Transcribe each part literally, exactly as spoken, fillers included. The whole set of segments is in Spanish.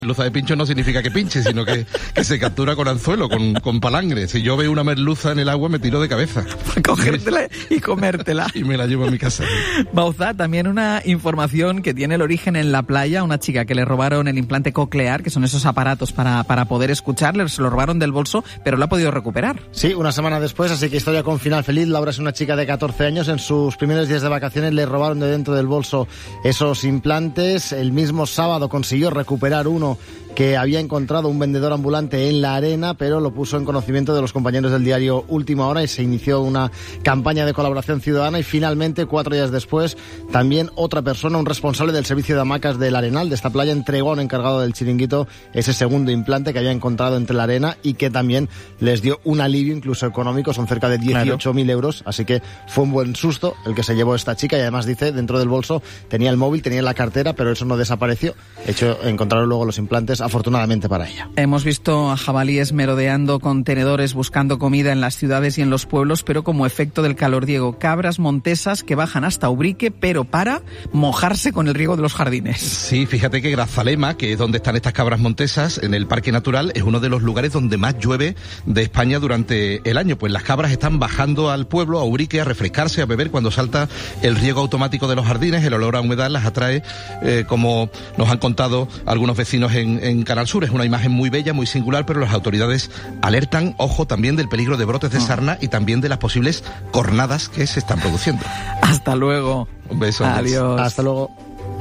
Merluza de pincho no significa que pinche, sino que, que se captura con anzuelo, con, con palangre. Si yo veo una merluza en el agua, me tiro de cabeza. Para cogértela y comértela. Y me la llevo a mi casa. Bauzá, también una información que tiene el origen en la playa. Una chica que le robaron el implante coclear, que son esos aparatos para, para poder escuchar, se lo robaron del bolso, pero lo ha podido recuperar. Sí, una semana después, así que historia con final feliz. Laura es una chica de catorce años. En sus primeros días de vacaciones le robaron de dentro del bolso esos implantes. El mismo sábado consiguió recuperar uno que había encontrado un vendedor ambulante en la arena, pero lo puso en conocimiento de los compañeros del diario Última Hora y se inició una campaña de colaboración ciudadana y finalmente, cuatro días después, también otra persona, un responsable del servicio de hamacas del Arenal, de esta playa, entregó a un encargado del chiringuito ese segundo implante que había encontrado entre la arena y que también les dio un alivio incluso económico, son cerca de dieciocho mil euros, así que fue un buen susto el que se llevó esta chica y además dice, dentro del bolso tenía el móvil, tenía la cartera, pero eso no desapareció. De hecho, encontraron luego los implantes, afortunadamente para ella. Hemos visto a jabalíes merodeando contenedores buscando comida en las ciudades y en los pueblos, pero como efecto del calor, Diego, cabras montesas que bajan hasta Ubrique, pero para mojarse con el riego de los jardines. Sí, fíjate que Grazalema, que es donde están estas cabras montesas, en el Parque Natural, es uno de los lugares donde más llueve de España durante el año. Pues las cabras están bajando al pueblo, a Ubrique, a refrescarse, a beber cuando salta el riego automático de los jardines. El olor a humedad las atrae, eh, como nos han contado algunos vecinos en, en Canal Sur. Es una imagen muy bella, muy singular, pero las autoridades alertan, ojo, también del peligro de brotes de sarna y también de las posibles cornadas que se están produciendo. Hasta luego. Un beso. Adiós. Hasta luego.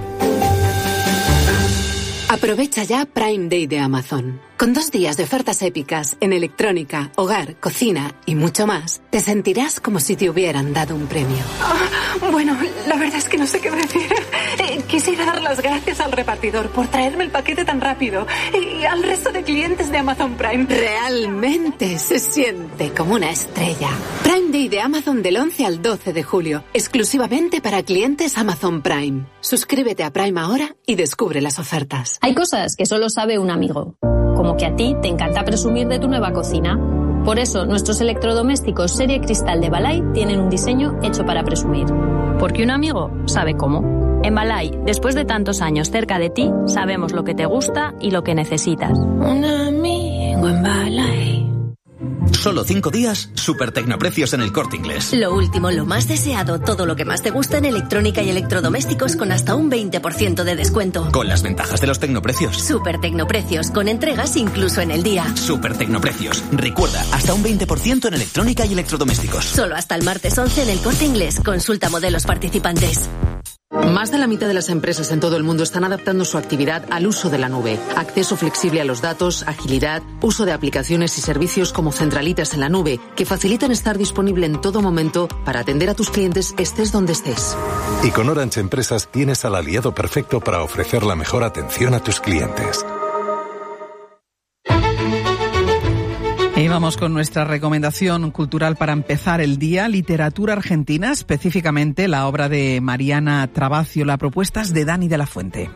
Aprovecha ya Prime Day de Amazon. Con dos días de ofertas épicas en electrónica, hogar, cocina y mucho más, te sentirás como si te hubieran dado un premio. Oh, bueno, la verdad es que no sé qué decir. Eh, quisiera dar las gracias al repartidor por traerme el paquete tan rápido y al resto de clientes de Amazon Prime. Realmente se siente como una estrella. Prime Day de Amazon del once al doce de julio, exclusivamente para clientes Amazon Prime. Suscríbete a Prime ahora y descubre las ofertas. Hay cosas que solo sabe un amigo. Como que a ti te encanta presumir de tu nueva cocina. Por eso, nuestros electrodomésticos serie Cristal de Balay tienen un diseño hecho para presumir. Porque un amigo sabe cómo. En Balay, después de tantos años cerca de ti, sabemos lo que te gusta y lo que necesitas. Un amigo en Balay. Solo cinco días, super tecnoprecios en El Corte Inglés. Lo último, lo más deseado, todo lo que más te gusta en electrónica y electrodomésticos con hasta un veinte por ciento de descuento. Con las ventajas de los tecnoprecios. Super tecnoprecios, con entregas incluso en el día. Super tecnoprecios. Recuerda, hasta un veinte por ciento en electrónica y electrodomésticos. Solo hasta el martes once en El Corte Inglés. Consulta modelos participantes. Más de la mitad de las empresas en todo el mundo están adaptando su actividad al uso de la nube. Acceso flexible a los datos, agilidad, uso de aplicaciones y servicios como centralitas en la nube, que facilitan estar disponible en todo momento para atender a tus clientes estés donde estés. Y con Orange Empresas tienes al aliado perfecto para ofrecer la mejor atención a tus clientes. Y vamos con nuestra recomendación cultural para empezar el día, literatura argentina, específicamente la obra de Mariana Trabacio, la propuesta es de Dani de la Fuente.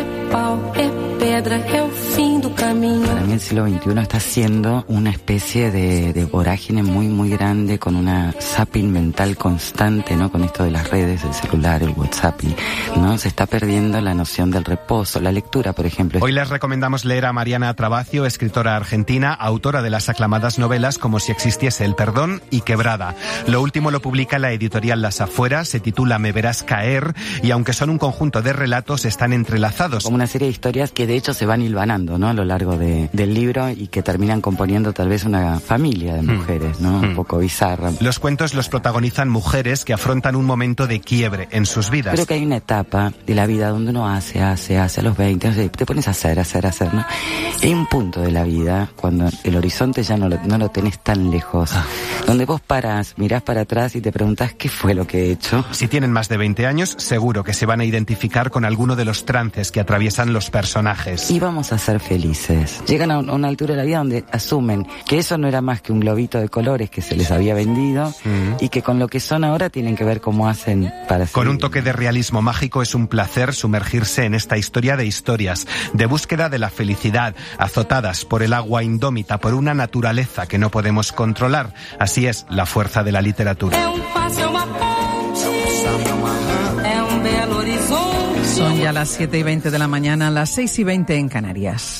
Para mí el siglo veintiuno está siendo una especie de, de vorágine muy muy grande, con una zapping mental constante, ¿no? Con esto de las redes, el celular, el WhatsApp, ¿no? Se está perdiendo la noción del reposo, la lectura, por ejemplo. Hoy les recomendamos leer a Mariana Trabacio, escritora argentina, autora de las aclamadas novelas Como si existiese el perdón y Quebrada. Lo último lo publica la editorial Las Afueras, se titula Me verás caer, y aunque son un conjunto de relatos, están entrelazados. Como una serie de historias que de hecho se van hilvanando, ¿no? A lo largo de, del libro y que terminan componiendo tal vez una familia de mujeres, ¿no? Un poco bizarra. Los cuentos los protagonizan mujeres que afrontan un momento de quiebre en sus vidas. Creo que hay una etapa de la vida donde uno hace, hace, hace a los veinte, no sé, te pones a hacer, hacer, hacer, ¿no? Y hay un punto de la vida cuando el horizonte ya no lo, no lo tenés tan lejos, ah. donde vos parás, mirás para atrás y te preguntás ¿qué fue lo que he hecho? Si tienen más de veinte años, seguro que se van a identificar con alguno de los trances que atraviesan los personajes. Y vamos a ser felices. Llegan a una altura de la vida donde asumen que eso no era más que un globito de colores que se les había vendido mm. y que con lo que son ahora tienen que ver cómo hacen para ser. Con un toque de realismo mágico es un placer sumergirse en esta historia de historias, de búsqueda de la felicidad, azotadas por el agua indómita, por una naturaleza que no podemos controlar. Así es la fuerza de la literatura. Son Y a las siete y veinte de la mañana, a las seis y veinte en Canarias.